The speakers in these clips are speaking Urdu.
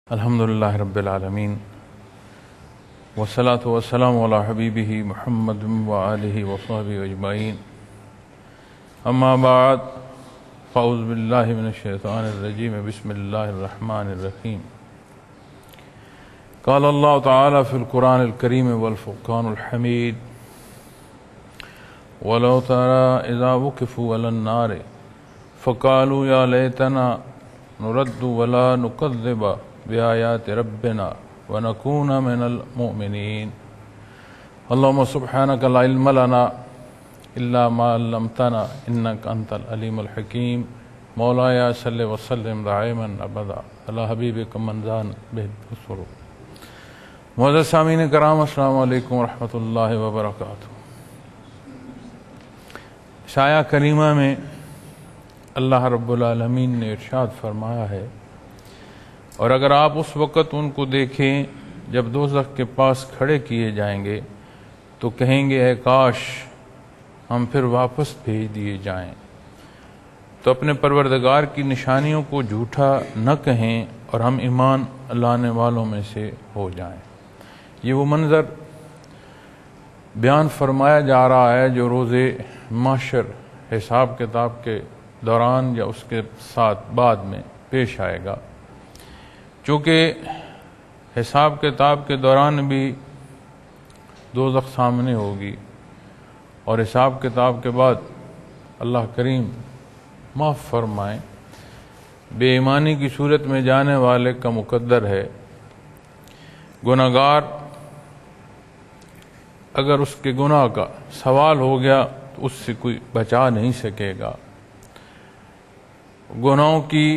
الحمدللہ رب العالمین والصلاة والسلام علی حبیبہ محمد وآلہ وصحبہ اجمعین اما بعد فاعوذ باللہ من الشیطان الرجیم بسم اللہ الرحمن الرحیم قال اللہ تعالی فی القرآن الکریم والفرقان الحمید وَلَوْ تَرَى إِذَا وُقِفُوا عَلَى النَّارِ فَقَالُوا يَا لَيْتَنَا نُرَدُّ وَلَا نُكَذِّبَ بآيات ربنا ونكون من المؤمنين اللهم سبحانك لا علم لنا إلا ما علمتنا إنك أنت العليم الحكيم مولاي صل وسلم دائما أبدا على حبيبك من زان به السرور معزز سامعین کرام السلام علیکم ورحمۃ اللہ وبرکاتہ۔ آیہ کریمہ میں اللہ رب العالمین نے ارشاد فرمایا ہے، اور اگر آپ اس وقت ان کو دیکھیں جب دوزخ کے پاس کھڑے کیے جائیں گے تو کہیں گے اے کاش ہم پھر واپس بھیج دیے جائیں، تو اپنے پروردگار کی نشانیوں کو جھوٹا نہ کہیں اور ہم ایمان لانے والوں میں سے ہو جائیں۔ یہ وہ منظر بیان فرمایا جا رہا ہے جو روز محشر حساب کتاب کے دوران یا اس کے ساتھ بعد میں پیش آئے گا، چونکہ حساب کتاب کے دوران بھی دوزخ سامنے ہوگی اور حساب کتاب کے بعد اللہ کریم معاف فرمائیں بے ایمانی کی صورت میں جانے والے کا مقدر ہے۔ گناہگار اگر اس کے گناہ کا سوال ہو گیا تو اس سے کوئی بچا نہیں سکے گا۔ گناہوں کی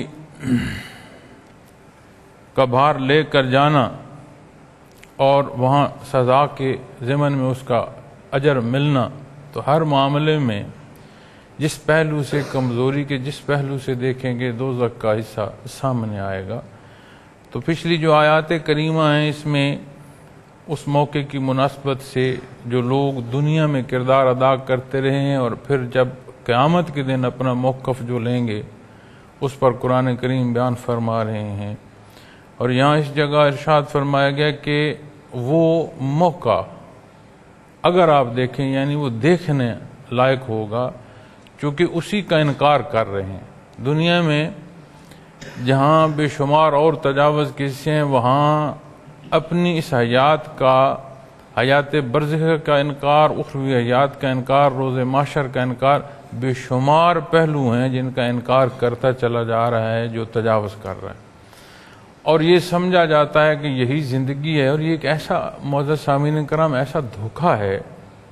کا بھار لے کر جانا اور وہاں سزا کے ضمن میں اس کا اجر ملنا، تو ہر معاملے میں جس پہلو سے کمزوری کے جس پہلو سے دیکھیں گے دوزخ کا حصہ سامنے آئے گا۔ تو پچھلی جو آیات کریمہ ہیں اس میں اس موقع کی مناسبت سے جو لوگ دنیا میں کردار ادا کرتے رہے ہیں اور پھر جب قیامت کے دن اپنا موقف جو لیں گے اس پر قرآن کریم بیان فرما رہے ہیں، اور یہاں اس جگہ ارشاد فرمایا گیا کہ وہ موقع اگر آپ دیکھیں یعنی وہ دیکھنے لائق ہوگا، چونکہ اسی کا انکار کر رہے ہیں۔ دنیا میں جہاں بے شمار اور تجاوز کے حصے ہیں وہاں اپنی اس حیات برزخ کا انکار، اخروی حیات کا انکار، روز محشر کا انکار، بے شمار پہلو ہیں جن کا انکار کرتا چلا جا رہا ہے جو تجاوز کر رہا ہے، اور یہ سمجھا جاتا ہے کہ یہی زندگی ہے۔ اور یہ ایک ایسا معزز سامعین کرام ایسا دھوکہ ہے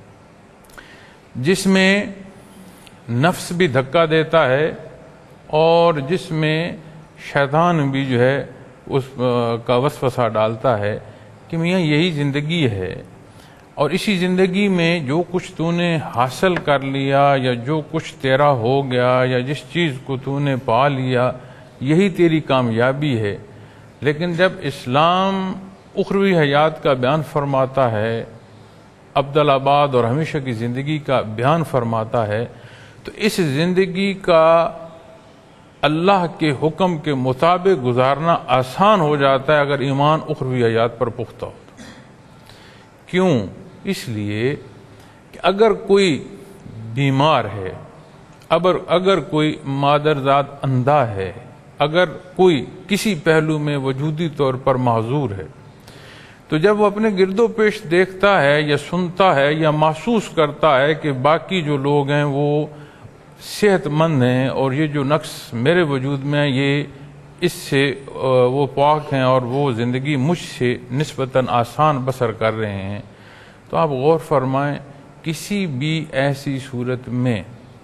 جس میں نفس بھی دھکا دیتا ہے اور جس میں شیطان بھی جو ہے اس کا وسوسہ ڈالتا ہے کہ میاں یہی زندگی ہے، اور اسی زندگی میں جو کچھ تو نے حاصل کر لیا یا جو کچھ تیرا ہو گیا یا جس چیز کو تو نے پا لیا یہی تیری کامیابی ہے۔ لیکن جب اسلام اخروی حیات کا بیان فرماتا ہے، ابدالآباد اور ہمیشہ کی زندگی کا بیان فرماتا ہے، تو اس زندگی کا اللہ کے حکم کے مطابق گزارنا آسان ہو جاتا ہے اگر ایمان اخروی حیات پر پختہ ہو۔ کیوں؟ اس لیے کہ اگر کوئی بیمار ہے، اگر کوئی مادرزاد اندھا ہے، اگر کوئی کسی پہلو میں وجودی طور پر معذور ہے، تو جب وہ اپنے گرد و پیش دیکھتا ہے یا سنتا ہے یا محسوس کرتا ہے کہ باقی جو لوگ ہیں وہ صحت مند ہیں اور یہ جو نقص میرے وجود میں ہے یہ اس سے وہ پاک ہیں اور وہ زندگی مجھ سے نسبتاً آسان بسر کر رہے ہیں، تو آپ غور فرمائیں کسی بھی ایسی صورت میں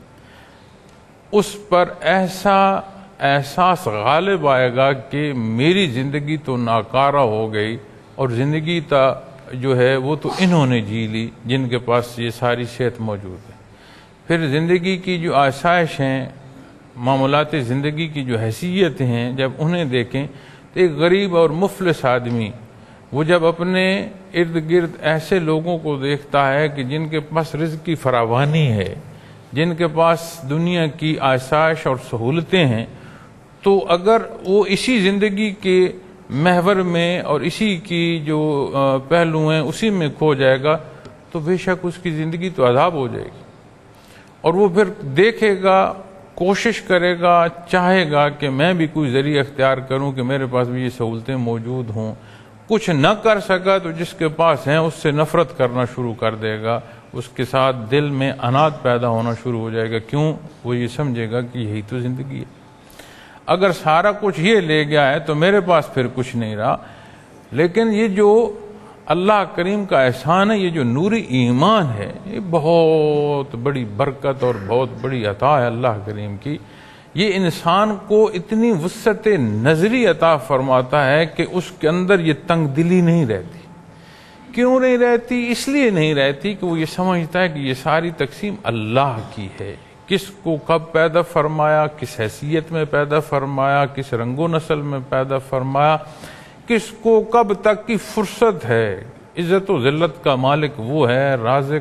اس پر ایسا احساس غالب آئے گا کہ میری زندگی تو ناکارہ ہو گئی اور زندگی جو ہے وہ تو انہوں نے جی لی جن کے پاس یہ ساری صحت موجود ہے۔ پھر زندگی کی جو آسائش ہیں، معاملات زندگی کی جو حیثیت ہیں، جب انہیں دیکھیں تو ایک غریب اور مفلس آدمی وہ جب اپنے ارد گرد ایسے لوگوں کو دیکھتا ہے کہ جن کے پاس رزق کی فراوانی ہے، جن کے پاس دنیا کی آسائش اور سہولتیں ہیں، تو اگر وہ اسی زندگی کے محور میں اور اسی کی جو پہلو ہیں اسی میں کھو جائے گا تو بے شک اس کی زندگی تو عذاب ہو جائے گی، اور وہ پھر دیکھے گا، کوشش کرے گا، چاہے گا کہ میں بھی کوئی ذریعہ اختیار کروں کہ میرے پاس بھی یہ سہولتیں موجود ہوں۔ کچھ نہ کر سکا تو جس کے پاس ہیں اس سے نفرت کرنا شروع کر دے گا، اس کے ساتھ دل میں عناد پیدا ہونا شروع ہو جائے گا۔ کیوں؟ وہ یہ سمجھے گا کہ یہی تو زندگی ہے، اگر سارا کچھ یہ لے گیا ہے تو میرے پاس پھر کچھ نہیں رہا۔ لیکن یہ جو اللہ کریم کا احسان ہے، یہ جو نوری ایمان ہے، یہ بہت بڑی برکت اور بہت بڑی عطا ہے اللہ کریم کی۔ یہ انسان کو اتنی وسعت نظری عطا فرماتا ہے کہ اس کے اندر یہ تنگ دلی نہیں رہتی۔ کیوں نہیں رہتی؟ اس لیے نہیں رہتی کہ وہ یہ سمجھتا ہے کہ یہ ساری تقسیم اللہ کی ہے، کس کو کب پیدا فرمایا، کس حیثیت میں پیدا فرمایا، کس رنگ و نسل میں پیدا فرمایا، کس کو کب تک کی فرصت ہے۔ عزت و ذلت کا مالک وہ ہے،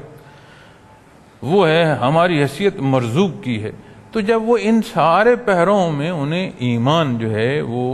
رازق وہ ہے، ہماری حیثیت مرزوق کی ہے۔ تو جب وہ ان سارے پہروں میں انہیں ایمان جو ہے وہ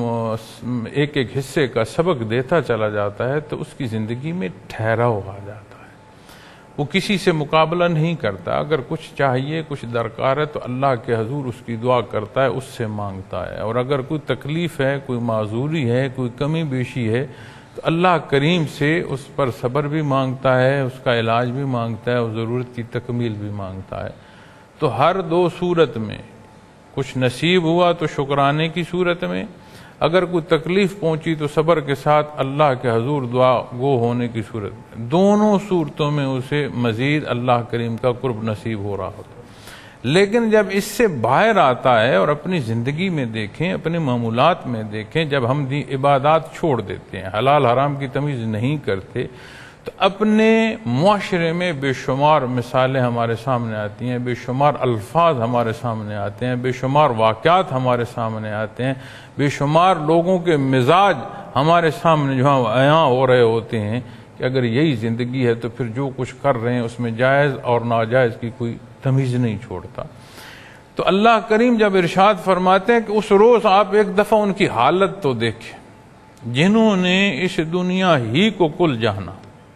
ایک ایک حصے کا سبق دیتا چلا جاتا ہے تو اس کی زندگی میں ٹھہراؤ آ جاتا ہے، وہ کسی سے مقابلہ نہیں کرتا۔ اگر کچھ چاہیے، کچھ درکار ہے تو اللہ کے حضور اس کی دعا کرتا ہے، اس سے مانگتا ہے، اور اگر کوئی تکلیف ہے، کوئی معذوری ہے، کوئی کمی بیشی ہے تو اللہ کریم سے اس پر صبر بھی مانگتا ہے، اس کا علاج بھی مانگتا ہے، اور ضرورت کی تکمیل بھی مانگتا ہے۔ تو ہر دو صورت میں، کچھ نصیب ہوا تو شکرانے کی صورت میں، اگر کوئی تکلیف پہنچی تو صبر کے ساتھ اللہ کے حضور دعا گو ہونے کی صورت میں، دونوں صورتوں میں اسے مزید اللہ کریم کا قرب نصیب ہو رہا ہوتا۔ لیکن جب اس سے باہر آتا ہے اور اپنی زندگی میں دیکھیں، اپنے معمولات میں دیکھیں، جب ہم عبادات چھوڑ دیتے ہیں، حلال حرام کی تمیز نہیں کرتے، تو اپنے معاشرے میں بے شمار مثالیں ہمارے سامنے آتی ہیں، بے شمار الفاظ ہمارے سامنے آتے ہیں، بے شمار واقعات ہمارے سامنے آتے ہیں، بے شمار لوگوں کے مزاج ہمارے سامنے جو عیاں ہو رہے ہوتے ہیں کہ اگر یہی زندگی ہے تو پھر جو کچھ کر رہے ہیں اس میں جائز اور ناجائز کی کوئی تمیز نہیں چھوڑتا۔ تو اللہ کریم جب ارشاد فرماتے ہیں کہ اس روز آپ ایک دفعہ ان کی حالت تو دیکھیں جنہوں نے اس دنیا ہی کو کل جانا،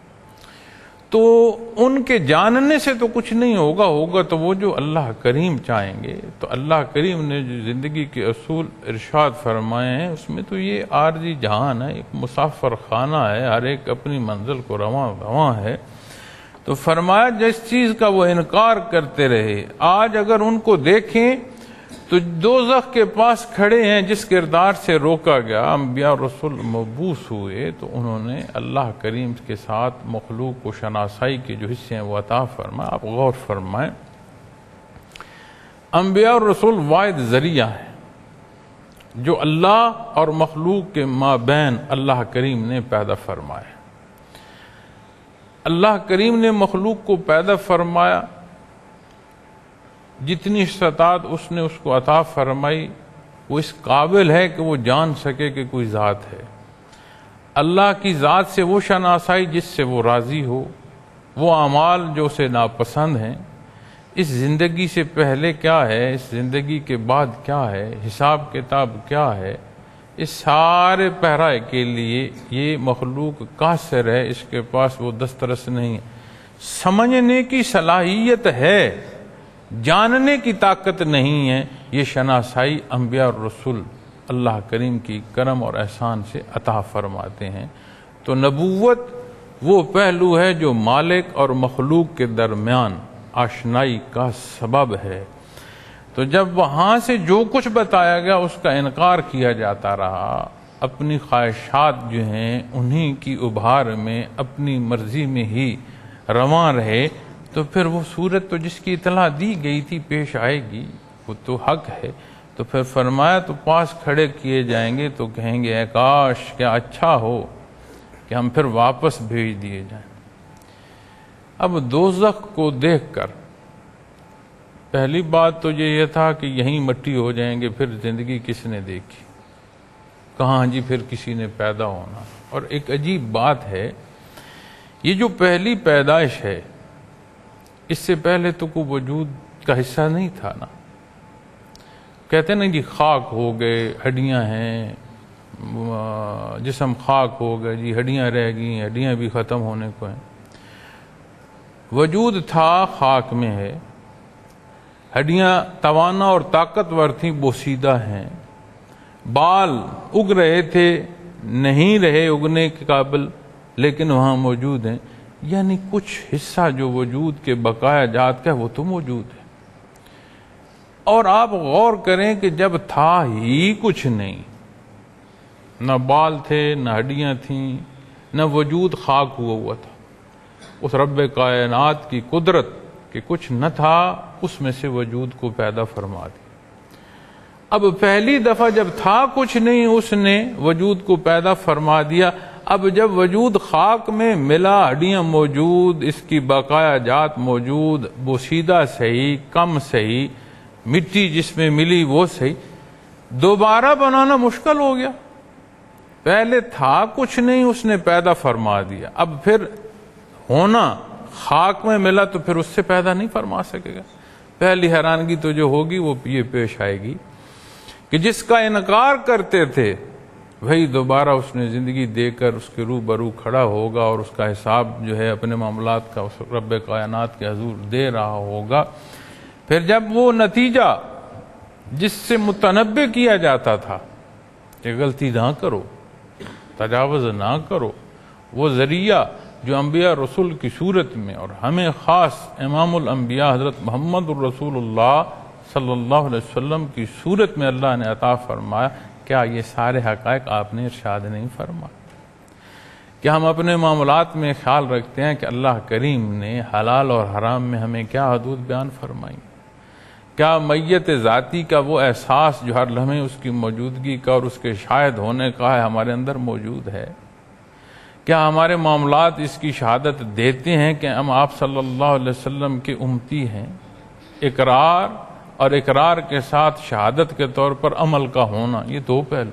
تو ان کے جاننے سے تو کچھ نہیں ہوگا تو وہ جو اللہ کریم چاہیں گے۔ تو اللہ کریم نے جو زندگی کے اصول ارشاد فرمائے ہیں اس میں تو یہ عارضی جہان ہے، ایک مسافر خانہ ہے، ہر ایک اپنی منزل کو رواں ہے۔ تو فرمایا جس چیز کا وہ انکار کرتے رہے، آج اگر ان کو دیکھیں تو دوزخ کے پاس کھڑے ہیں، جس کردار سے روکا گیا انبیاء رسول مبعوث ہوئے تو انہوں نے اللہ کریم کے ساتھ مخلوق کو شناسائی کے جو حصے ہیں وہ عطا فرمائے۔ آپ غور فرمائیں، انبیاء رسول واحد ذریعہ ہیں جو اللہ اور مخلوق کے مابین اللہ کریم نے پیدا فرمائے۔ اللہ کریم نے مخلوق کو پیدا فرمایا، جتنی استطاعت اس نے اس کو عطا فرمائی وہ اس قابل ہے کہ وہ جان سکے کہ کوئی ذات ہے۔ اللہ کی ذات سے وہ شناسائی جس سے وہ راضی ہو، وہ اعمال جو اسے ناپسند ہیں، اس زندگی سے پہلے کیا ہے، اس زندگی کے بعد کیا ہے، حساب کتاب کیا ہے، اس سارے پہرائے کے لیے یہ مخلوق قاصر ہے، اس کے پاس وہ دسترس نہیں ہے۔ سمجھنے کی صلاحیت ہے، جاننے کی طاقت نہیں ہے، یہ شناسائی انبیاء اور رسول اللہ کریم کی کرم اور احسان سے عطا فرماتے ہیں۔ تو نبوت وہ پہلو ہے جو مالک اور مخلوق کے درمیان آشنائی کا سبب ہے۔ تو جب وہاں سے جو کچھ بتایا گیا اس کا انکار کیا جاتا رہا، اپنی خواہشات جو ہیں انہی کی ابھار میں اپنی مرضی میں ہی رواں رہے، تو پھر وہ صورت تو جس کی اطلاع دی گئی تھی پیش آئے گی، وہ تو حق ہے۔ تو پھر فرمایا تو پاس کھڑے کیے جائیں گے تو کہیں گے اے کاش کیا اچھا ہو کہ ہم پھر واپس بھیج دیے جائیں۔ اب دوزخ کو دیکھ کر پہلی بات تو یہ تھا کہ یہیں مٹی ہو جائیں گے، پھر زندگی کس نے دیکھی، کہاں جی پھر کسی نے پیدا ہونا۔ اور ایک عجیب بات ہے، یہ جو پہلی پیدائش ہے اس سے پہلے تو کوئی وجود کا حصہ نہیں تھا نا۔ کہتے ہیں نا جی خاک ہو گئے، ہڈیاں ہیں، جسم خاک ہو گئے جی، ہڈیاں رہ گئی، ہڈیاں بھی ختم ہونے کو ہیں۔ وجود تھا خاک میں ہے، ہڈیاں توانا اور طاقتور تھیں، بوسیدہ ہیں، بال اگ رہے تھے، نہیں رہے اگنے کے قابل لیکن وہاں موجود ہیں، یعنی کچھ حصہ جو وجود کے بقایا جات کا وہ تو موجود ہے۔ اور آپ غور کریں کہ جب تھا ہی کچھ نہیں، نہ بال تھے، نہ ہڈیاں تھیں، نہ وجود، خاک ہوا تھا، اس رب کائنات کی قدرت کہ کچھ نہ تھا اس میں سے وجود کو پیدا فرما دی۔ اب پہلی دفعہ جب تھا کچھ نہیں اس نے وجود کو پیدا فرما دیا، اب جب وجود خاک میں ملا، ہڈیاں موجود، اس کی بقایا جات موجود، بوسیدہ صحیح، کم صحیح، مٹی جس میں ملی وہ صحیح، دوبارہ بنانا مشکل ہو گیا۔ پہلے تھا کچھ نہیں اس نے پیدا فرما دیا، اب پھر ہونا خاک میں ملا تو پھر اس سے پیدا نہیں فرما سکے گا۔ پہلی حیرانگی تو جو ہوگی وہ یہ پیش آئے گی کہ جس کا انکار کرتے تھے وہی دوبارہ اس نے زندگی دے کر اس کے روبرو کھڑا ہوگا اور اس کا حساب جو ہے اپنے معاملات کا اس رب کائنات کے حضور دے رہا ہوگا۔ پھر جب وہ نتیجہ جس سے متنبع کیا جاتا تھا کہ غلطی نہ کرو، تجاوز نہ کرو، وہ ذریعہ جو انبیاء رسول کی صورت میں اور ہمیں خاص امام الانبیاء حضرت محمد الرسول اللہ صلی اللہ علیہ وسلم کی صورت میں اللہ نے عطا فرمایا، کیا یہ سارے حقائق آپ نے ارشاد نہیں فرمایا؟ کیا ہم اپنے معاملات میں خیال رکھتے ہیں کہ اللہ کریم نے حلال اور حرام میں ہمیں کیا حدود بیان فرمائی؟ کیا میت ذاتی کا وہ احساس جو ہر لمحے اس کی موجودگی کا اور اس کے شاہد ہونے کا ہے ہمارے اندر موجود ہے؟ کیا ہمارے معاملات اس کی شہادت دیتے ہیں کہ ہم آپ صلی اللہ علیہ وسلم کے امتی ہیں؟ اقرار اور اقرار کے ساتھ شہادت کے طور پر عمل کا ہونا، یہ دو پہلو۔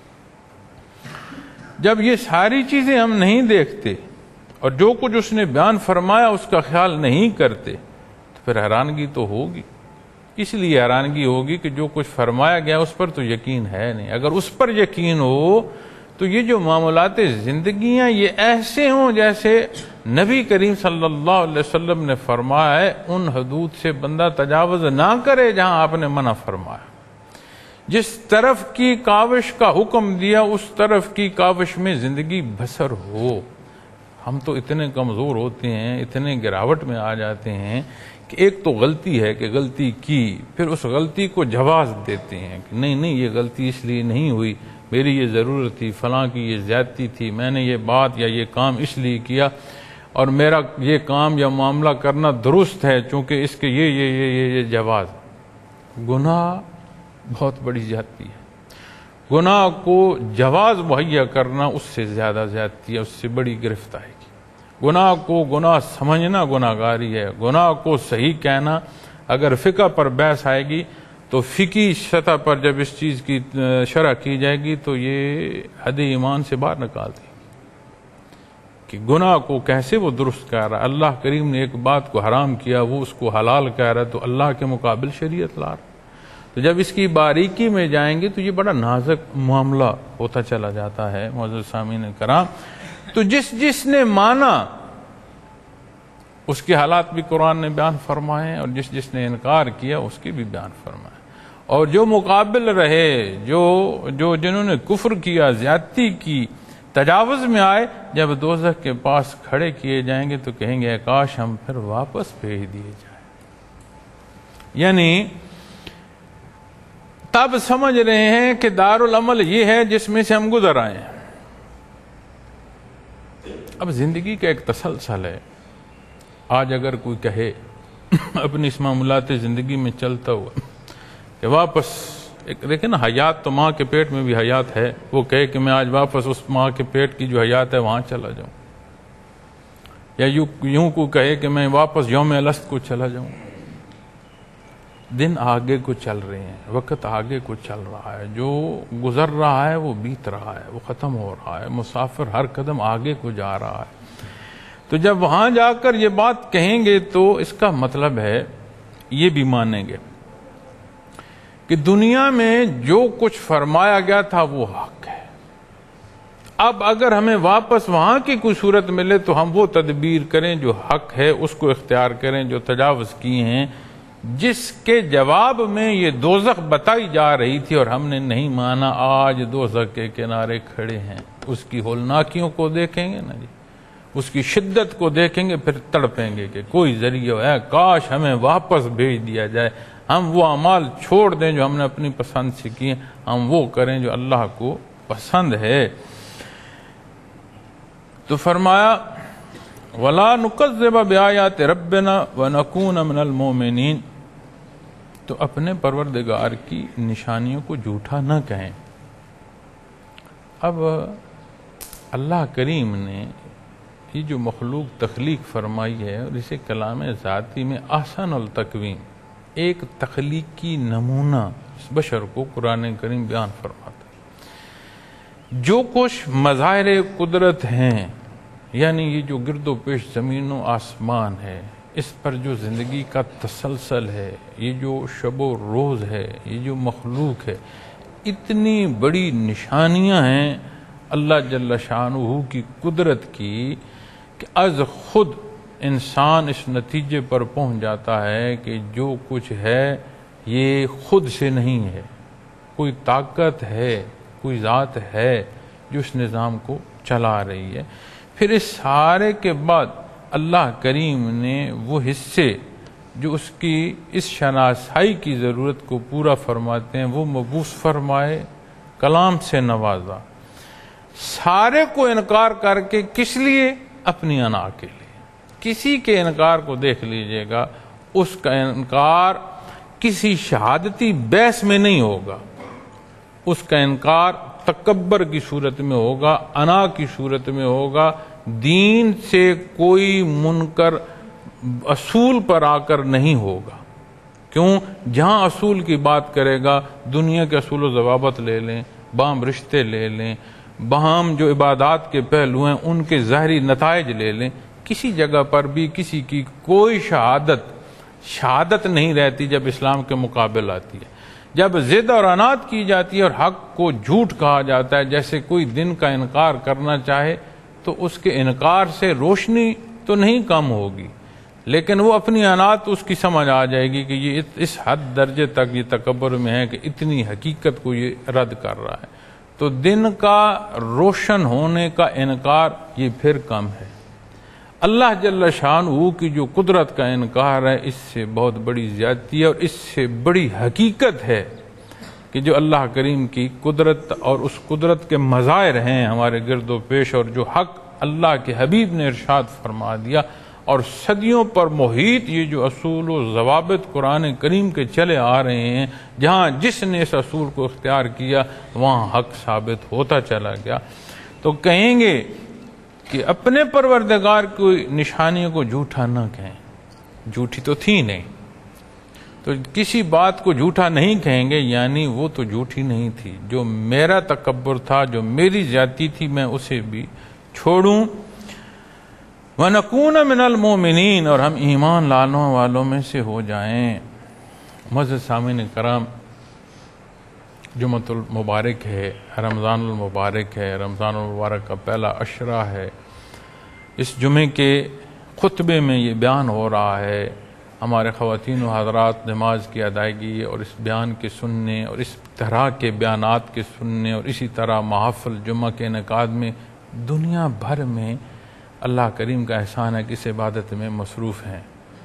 جب یہ ساری چیزیں ہم نہیں دیکھتے اور جو کچھ اس نے بیان فرمایا اس کا خیال نہیں کرتے تو پھر حیرانگی تو ہوگی۔ اس لیے حیرانگی ہوگی کہ جو کچھ فرمایا گیا اس پر تو یقین ہے نہیں۔ اگر اس پر یقین ہو تو یہ جو معاملات زندگیاں یہ ایسے ہوں جیسے نبی کریم صلی اللہ علیہ وسلم نے فرمایا ہے، ان حدود سے بندہ تجاوز نہ کرے جہاں آپ نے منع فرمایا۔ جس طرف کی کاوش کا حکم دیا اس طرف کی کاوش میں زندگی بسر ہو۔ ہم تو اتنے کمزور ہوتے ہیں، اتنے گراوٹ میں آ جاتے ہیں کہ ایک تو غلطی ہے کہ غلطی کی، پھر اس غلطی کو جواز دیتے ہیں کہ نہیں یہ غلطی اس لیے نہیں ہوئی، میری یہ ضرورت تھی، فلاں کی یہ زیادتی تھی، میں نے یہ بات یا یہ کام اس لیے کیا اور میرا یہ کام یا معاملہ کرنا درست ہے چونکہ اس کے یہ جواز۔ گناہ بہت بڑی زیادتی ہے، گناہ کو جواز مہیا کرنا اس سے زیادہ زیادتی ہے، اس سے بڑی گرفت آئے گی۔ گناہ کو گناہ سمجھنا گناہ گاری ہے، گناہ کو صحیح کہنا۔ اگر فقہ پر بحث آئے گی تو فقہی سطح پر جب اس چیز کی شرح کی جائے گی تو یہ حد ایمان سے باہر نکال دے کہ گناہ کو کیسے وہ درست کہہ رہا ہے۔ اللہ کریم نے ایک بات کو حرام کیا، وہ اس کو حلال کہہ رہا ہے، تو اللہ کے مقابل شریعت لا رہا۔ تو جب اس کی باریکی میں جائیں گے تو یہ بڑا نازک معاملہ ہوتا چلا جاتا ہے۔ معزز سامعین کرام، تو جس نے مانا اس کے حالات بھی قرآن نے بیان فرمائے اور جس نے انکار کیا اس کے بھی بیان فرمائے، اور جو مقابل رہے، جنہوں نے کفر کیا، زیادتی کی، تجاوز میں آئے، جب دوزخ کے پاس کھڑے کیے جائیں گے تو کہیں گے کاش ہم پھر واپس بھیج دیے جائیں۔ یعنی تب سمجھ رہے ہیں کہ دارالعمل یہ ہے جس میں سے ہم گزر آئے ہیں۔ اب زندگی کا ایک تسلسل ہے۔ آج اگر کوئی کہے اپنی اس معاملات زندگی میں چلتا ہوا کہ واپس دیکھیں نا، حیات تو ماں کے پیٹ میں بھی حیات ہے، وہ کہے کہ میں آج واپس اس ماں کے پیٹ کی جو حیات ہے وہاں چلا جاؤں، یا یوں کو کہے کہ میں واپس یوم الست کو چلا جاؤں۔ دن آگے کو چل رہے ہیں، وقت آگے کو چل رہا ہے، جو گزر رہا ہے وہ بیت رہا ہے، وہ ختم ہو رہا ہے، مسافر ہر قدم آگے کو جا رہا ہے۔ تو جب وہاں جا کر یہ بات کہیں گے تو اس کا مطلب ہے یہ بھی مانیں گے کہ دنیا میں جو کچھ فرمایا گیا تھا وہ حق ہے، اب اگر ہمیں واپس وہاں کی کوئی صورت ملے تو ہم وہ تدبیر کریں جو حق ہے، اس کو اختیار کریں، جو تجاوز کیے ہیں، جس کے جواب میں یہ دوزخ بتائی جا رہی تھی اور ہم نے نہیں مانا، آج دوزخ کے کنارے کھڑے ہیں، اس کی ہولناکیوں کو دیکھیں گے نا جی، اس کی شدت کو دیکھیں گے، پھر تڑپیں گے کہ کوئی ذریعہ ہے، کاش ہمیں واپس بھیج دیا جائے، ہم وہ اعمال چھوڑ دیں جو ہم نے اپنی پسند سے کیے، ہم وہ کریں جو اللہ کو پسند ہے۔ تو فرمایا وَلَا نُكَذِّبَ بِآيَاتِ رَبِّنَا وَنَكُونَ مِنَ الْمُؤْمِنِينَ، تو اپنے پروردگار کی نشانیوں کو جھوٹا نہ کہیں۔ اب اللہ کریم نے یہ جو مخلوق تخلیق فرمائی ہے اور اسے کلام ذاتی میں احسن التقویم، ایک تخلیقی نمونہ اس بشر کو قرآن کریم بیان فرماتا ہے۔ جو کچھ مظاہر قدرت ہیں، یعنی یہ جو گرد و پیش زمین و آسمان ہے، اس پر جو زندگی کا تسلسل ہے، یہ جو شب و روز ہے، یہ جو مخلوق ہے، اتنی بڑی نشانیاں ہیں اللہ جل شانہ کی قدرت کی کہ از خود انسان اس نتیجے پر پہنچ جاتا ہے کہ جو کچھ ہے یہ خود سے نہیں ہے، کوئی طاقت ہے، کوئی ذات ہے جو اس نظام کو چلا رہی ہے۔ پھر اس سارے کے بعد اللہ کریم نے وہ حصے جو اس کی اس شناسائی کی ضرورت کو پورا فرماتے ہیں وہ مبعوث فرمائے، کلام سے نوازا، سارے کو انکار کر کے کس لیے؟ اپنی انا کے لیے۔ کسی کے انکار کو دیکھ لیجئے گا، اس کا انکار کسی شہادتی بحث میں نہیں ہوگا، اس کا انکار تکبر کی صورت میں ہوگا، انا کی صورت میں ہوگا، دین سے کوئی منکر اصول پر آ کر نہیں ہوگا۔ کیوں؟ جہاں اصول کی بات کرے گا، دنیا کے اصول و ضوابط لے لیں، باہم رشتے لے لیں، باہم جو عبادات کے پہلو ہیں ان کے ظاہری نتائج لے لیں، کسی جگہ پر بھی کسی کی کوئی شہادت نہیں رہتی جب اسلام کے مقابل آتی ہے۔ جب ضد اور عناد کی جاتی ہے اور حق کو جھوٹ کہا جاتا ہے، جیسے کوئی دن کا انکار کرنا چاہے تو اس کے انکار سے روشنی تو نہیں کم ہوگی، لیکن وہ اپنی عناد اس کی سمجھ آ جائے گی کہ یہ اس حد درجے تک یہ تکبر میں ہے کہ اتنی حقیقت کو یہ رد کر رہا ہے۔ تو دن کا روشن ہونے کا انکار یہ پھر کم ہے۔ اللہ جل شانہ کی جو قدرت کا انکار ہے، اس سے بہت بڑی زیادتی ہے اور اس سے بڑی حقیقت ہے کہ جو اللہ کریم کی قدرت اور اس قدرت کے مظاہر ہیں ہمارے گرد و پیش، اور جو حق اللہ کے حبیب نے ارشاد فرما دیا اور صدیوں پر محیط یہ جو اصول و ضوابط قرآن کریم کے چلے آ رہے ہیں، جہاں جس نے اس اصول کو اختیار کیا وہاں حق ثابت ہوتا چلا گیا۔ تو کہیں گے کہ اپنے پروردگار کی نشانیوں کو جھوٹا نہ کہیں، جھوٹی تو تھی نہیں، تو کسی بات کو جھوٹا نہیں کہیں گے، یعنی وہ تو جھوٹی نہیں تھی۔ جو میرا تکبر تھا، جو میری زیادتی تھی، میں اسے بھی چھوڑوں۔ وَنَكُونَ مِنَ الْمُؤْمِنِينَ، اور ہم ایمان لانے والوں میں سے ہو جائیں۔ معزز سامعین کرام، جمعۃ المبارک ہے، رمضان المبارک ہے، رمضان المبارک کا پہلا عشرہ ہے۔ اس جمعے کے خطبے میں یہ بیان ہو رہا ہے، ہمارے خواتین و حضرات نماز کی ادائیگی اور اس بیان کے سننے اور اس طرح کے بیانات کے سننے اور اسی طرح محافل جمعہ کے انعقاد میں دنیا بھر میں اللہ کریم کا احسان ہے کہ اس عبادت میں مصروف ہیں۔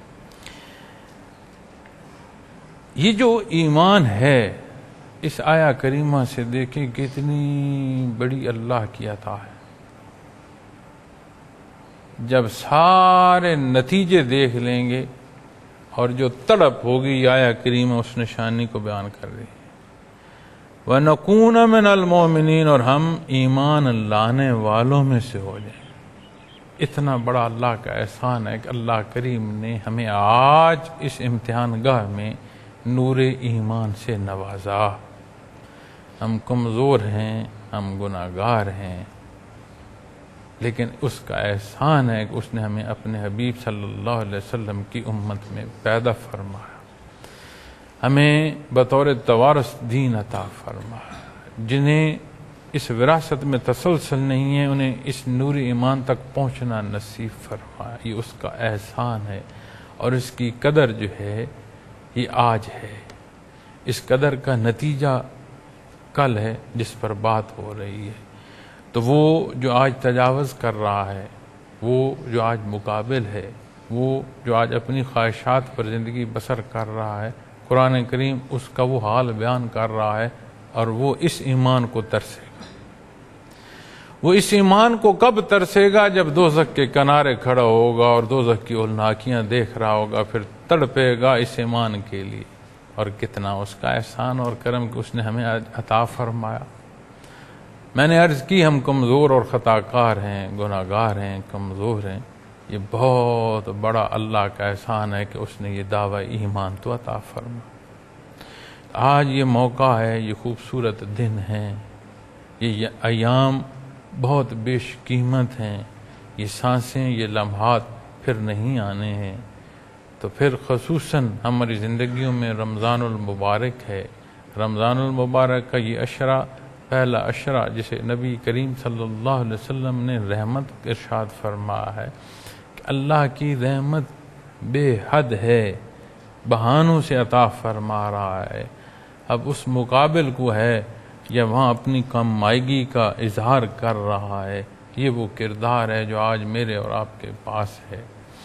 یہ جو ایمان ہے، اس آیا کریمہ سے دیکھیں کتنی بڑی اللہ کی عطا ہے۔ جب سارے نتیجے دیکھ لیں گے اور جو تڑپ ہوگی، آیا کریمہ اس نشانی کو بیان کر رہی ہے۔ وَنَكُونَ مِنَ الْمُؤْمِنِينَ، اور ہم ایمان لانے والوں میں سے ہو جائیں۔ اتنا بڑا اللہ کا احسان ہے کہ اللہ کریم نے ہمیں آج اس امتحان گاہ میں نور ایمان سے نوازا۔ ہم کمزور ہیں، ہم گناہگار ہیں، لیکن اس کا احسان ہے کہ اس نے ہمیں اپنے حبیب صلی اللہ علیہ وسلم کی امت میں پیدا فرمایا، ہمیں بطور توارث دین عطا فرمایا، جنہیں اس وراثت میں تسلسل نہیں ہے، انہیں اس نور ایمان تک پہنچنا نصیب فرمائے۔ یہ اس کا احسان ہے، اور اس کی قدر جو ہے یہ آج ہے، اس قدر کا نتیجہ کل ہے جس پر بات ہو رہی ہے۔ تو وہ جو آج تجاوز کر رہا ہے، وہ جو آج مقابل ہے، وہ جو آج اپنی خواہشات پر زندگی بسر کر رہا ہے، قرآن کریم اس کا وہ حال بیان کر رہا ہے، اور وہ اس ایمان کو ترسے گا۔ وہ اس ایمان کو کب ترسے گا؟ جب دوزخ کے کنارے کھڑا ہوگا اور دوزخ کی ہولناکیاں دیکھ رہا ہوگا، پھر تڑپے گا اس ایمان کے لیے۔ اور کتنا اس کا احسان اور کرم کہ اس نے ہمیں عطا فرمایا۔ میں نے عرض کی ہم کمزور اور خطا کار ہیں، گناہگار ہیں، کمزور ہیں۔ یہ بہت بڑا اللہ کا احسان ہے کہ اس نے یہ دعوی ایمان تو عطا فرما۔ آج یہ موقع ہے، یہ خوبصورت دن ہیں، یہ ایام بہت بیش قیمت ہیں، یہ سانسیں، یہ لمحات پھر نہیں آنے ہیں۔ تو پھر خصوصاً ہماری زندگیوں میں رمضان المبارک ہے۔ رمضان المبارک کا یہ عشرہ، پہلا عشرہ جسے نبی کریم صلی اللہ علیہ وسلم نے رحمت ارشاد فرمایا ہے کہ اللہ کی رحمت بے حد ہے، بہانوں سے عطا فرما رہا ہے۔ اب اس مقابل کو ہے یا وہاں اپنی کم مائیگی کا اظہار کر رہا ہے۔ یہ وہ کردار ہے جو آج میرے اور آپ کے پاس ہے۔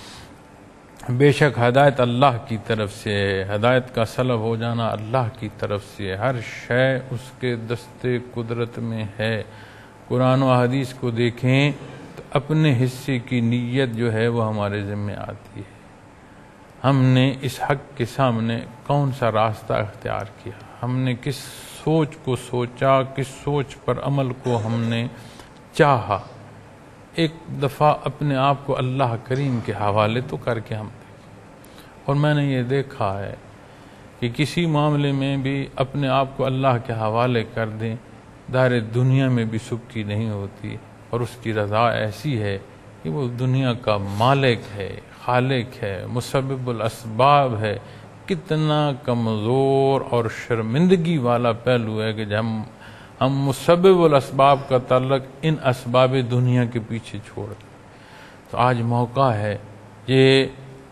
بے شک ہدایت اللہ کی طرف سے ہے، ہدایت کا سلب ہو جانا اللہ کی طرف سے ہے، ہر شے اس کے دستے قدرت میں ہے۔ قرآن و حدیث کو دیکھیں تو اپنے حصے کی نیت جو ہے وہ ہمارے ذمہ آتی ہے۔ ہم نے اس حق کے سامنے کون سا راستہ اختیار کیا، ہم نے کس سوچ کو سوچا، کس سوچ پر عمل کو ہم نے چاہا۔ ایک دفعہ اپنے آپ کو اللہ کریم کے حوالے تو کر کے ہم دیکھیں۔ اور میں نے یہ دیکھا ہے کہ کسی معاملے میں بھی اپنے آپ کو اللہ کے حوالے کر دیں، دار دنیا میں بھی سبکی نہیں ہوتی، اور اس کی رضا ایسی ہے کہ وہ دنیا کا مالک ہے، خالق ہے، مسبب الاسباب ہے۔ کتنا کمزور اور شرمندگی والا پہلو ہے کہ جب ہم مسبب الاسباب کا تعلق ان اسباب دنیا کے پیچھے چھوڑ دیں۔ تو آج موقع ہے، یہ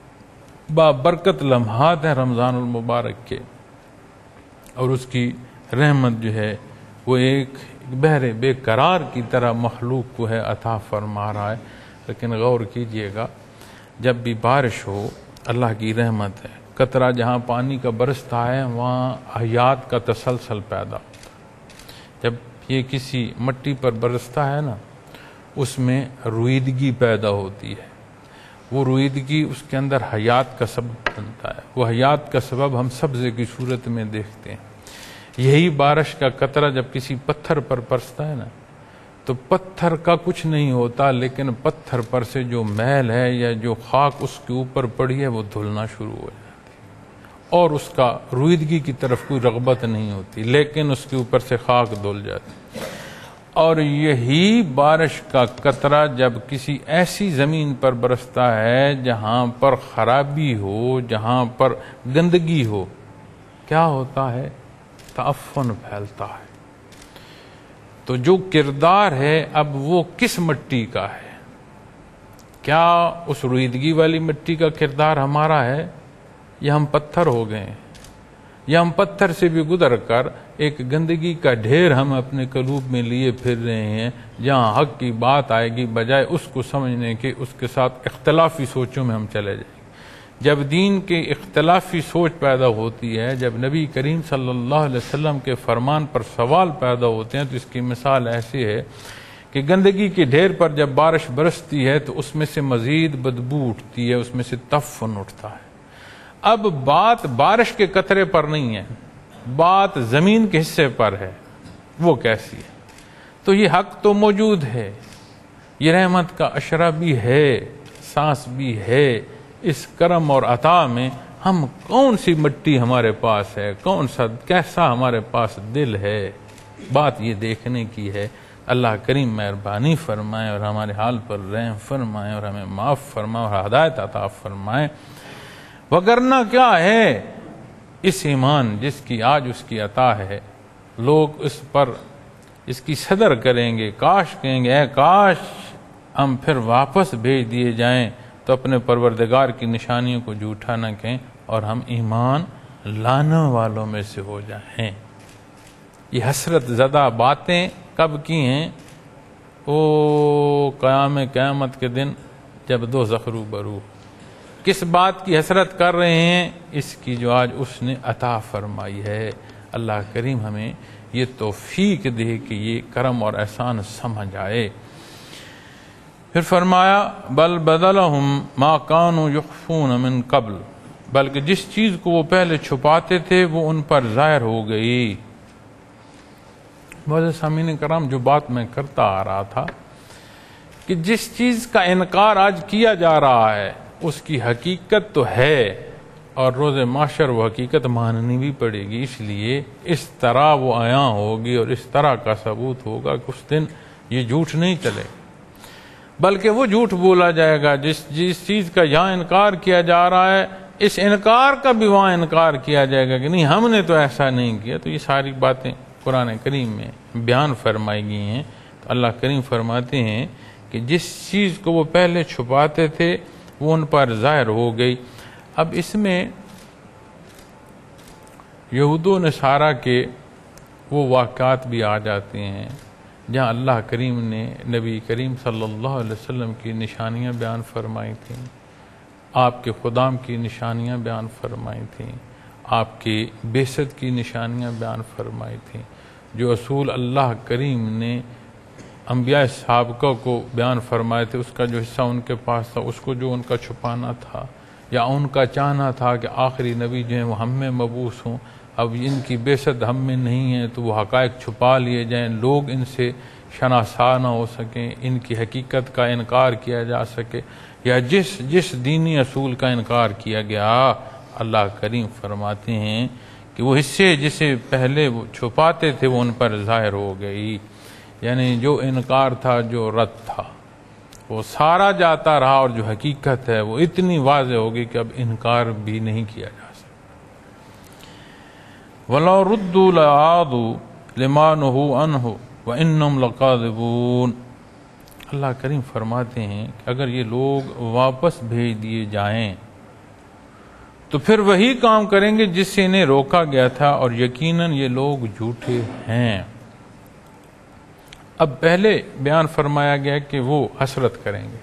بابرکت لمحات ہیں رمضان المبارک کے، اور اس کی رحمت جو ہے وہ ایک بحر بے قرار کی طرح مخلوق کو ہے عطا فرما رہا ہے۔ لیکن غور کیجئے گا، جب بھی بارش ہو اللہ کی رحمت ہے، قطرہ جہاں پانی کا برستا ہے وہاں حیات کا تسلسل پیدا ہوتا ہے۔ جب یہ کسی مٹی پر برستا ہے نا، اس میں رویدگی پیدا ہوتی ہے، وہ رویدگی اس کے اندر حیات کا سبب بنتا ہے۔ وہ حیات کا سبب ہم سبزے کی صورت میں دیکھتے ہیں۔ یہی بارش کا قطرہ جب کسی پتھر پر برستا ہے نا، تو پتھر کا کچھ نہیں ہوتا، لیکن پتھر پر سے جو میل ہے یا جو خاک اس کے اوپر پڑی ہے وہ دھلنا شروع ہو جاتی ہے، اور اس کا رویدگی کی طرف کوئی رغبت نہیں ہوتی، لیکن اس کے اوپر سے خاک دھل جاتی ہے۔ اور یہی بارش کا قطرہ جب کسی ایسی زمین پر برستا ہے جہاں پر خرابی ہو، جہاں پر گندگی ہو، کیا ہوتا ہے؟ تعفن پھیلتا ہے۔ تو جو کردار ہے اب وہ کس مٹی کا ہے؟ کیا اس رویدگی والی مٹی کا کردار ہمارا ہے، یا ہم پتھر ہو گئے ہیں، یا ہم پتھر سے بھی گزر کر ایک گندگی کا ڈھیر ہم اپنے قلوب میں لیے پھر رہے ہیں، جہاں حق کی بات آئے گی بجائے اس کو سمجھنے کے اس کے ساتھ اختلافی سوچوں میں ہم چلے جائیں گے۔ جب دین کے اختلافی سوچ پیدا ہوتی ہے، جب نبی کریم صلی اللہ علیہ وسلم کے فرمان پر سوال پیدا ہوتے ہیں، تو اس کی مثال ایسی ہے کہ گندگی کے ڈھیر پر جب بارش برستی ہے تو اس میں سے مزید بدبو اٹھتی ہے، اس میں سے تعفن اٹھتا ہے۔ اب بات بارش کے قطرے پر نہیں ہے، بات زمین کے حصے پر ہے، وہ کیسی ہے؟ تو یہ حق تو موجود ہے، یہ رحمت کا عشرہ بھی ہے، سانس بھی ہے۔ اس کرم اور عطا میں ہم کون سی مٹی ہمارے پاس ہے، کیسا ہمارے پاس دل ہے، بات یہ دیکھنے کی ہے۔ اللہ کریم مہربانی فرمائے اور ہمارے حال پر رحم فرمائے اور ہمیں معاف فرمائے اور ہدایت عطا فرمائے۔ وگرنہ کیا ہے، اس ایمان جس کی آج اس کی عطا ہے، لوگ اس پر اس کی صدر کریں گے، کاش کہیں گے اے کاش ہم پھر واپس بھیج دیے جائیں تو اپنے پروردگار کی نشانیوں کو جھوٹا نہ کہیں اور ہم ایمان لانے والوں میں سے ہو جائیں۔ یہ حسرت زدہ باتیں کب کی ہیں؟ قیامت کے دن جب دوزخ روبرو۔ کس بات کی حسرت کر رہے ہیں؟ اس کی جو آج اس نے عطا فرمائی ہے۔ اللہ کریم ہمیں یہ توفیق دے کہ یہ کرم اور احسان سمجھ آئے۔ پھر فرمایا بل بدلہم ما کانوا یخفون من قبل، بلکہ جس چیز کو وہ پہلے چھپاتے تھے وہ ان پر ظاہر ہو گئی۔ معزز سامعین کرام، جو بات میں کرتا آ رہا تھا کہ جس چیز کا انکار آج کیا جا رہا ہے اس کی حقیقت تو ہے، اور روز محشر وہ حقیقت ماننی بھی پڑے گی، اس لیے اس طرح وہ عیاں ہوگی اور اس طرح کا ثبوت ہوگا کہ اس دن یہ جھوٹ نہیں چلے، بلکہ وہ جھوٹ بولا جائے گا جس چیز کا یہاں انکار کیا جا رہا ہے، اس انکار کا بھی وہاں انکار کیا جائے گا کہ نہیں ہم نے تو ایسا نہیں کیا۔ تو یہ ساری باتیں قرآن کریم میں بیان فرمائی گئی ہیں۔ تو اللہ کریم فرماتے ہیں کہ جس چیز کو وہ پہلے چھپاتے تھے وہ ان پر ظاہر ہو گئی۔ اب اس میں یہود و نصارہ کے وہ واقعات بھی آ جاتے ہیں جہاں اللہ کریم نے نبی کریم صلی اللہ علیہ وسلم کی نشانیاں بیان فرمائی تھیں، آپ کے خدام کی نشانیاں بیان فرمائی تھیں، آپ کی بعثت کی نشانیاں بیان فرمائی تھیں۔ جو اصول اللہ کریم نے انبیاء سابقہ کو بیان فرمائے تھے، اس کا جو حصہ ان کے پاس تھا اس کو جو ان کا چھپانا تھا یا ان کا چاہنا تھا کہ آخری نبی جو ہیں وہ ہم میں مبعوث ہوں، اب ان کی بعثت ہم میں نہیں ہے تو وہ حقائق چھپا لیے جائیں، لوگ ان سے شناسا نہ ہو سکیں، ان کی حقیقت کا انکار کیا جا سکے، یا جس دینی اصول کا انکار کیا گیا، اللہ کریم فرماتے ہیں کہ وہ حصے جسے پہلے وہ چھپاتے تھے وہ ان پر ظاہر ہو گئی۔ یعنی جو انکار تھا، جو رد تھا، وہ سارا جاتا رہا، اور جو حقیقت ہے وہ اتنی واضح ہوگی کہ اب انکار بھی نہیں کیا جا سکتا۔ وَلَوْ رُدُّوا لَعَادُوا لِمَا نُهُوا عَنْهُ وَإِنَّهُمْ لَكَاذِبُونَ۔ اللہ کریم فرماتے ہیں کہ اگر یہ لوگ واپس بھیج دیے جائیں تو پھر وہی کام کریں گے جس سے انہیں روکا گیا تھا، اور یقیناً یہ لوگ جھوٹے ہیں۔ اب پہلے بیان فرمایا گیا کہ وہ حسرت کریں گے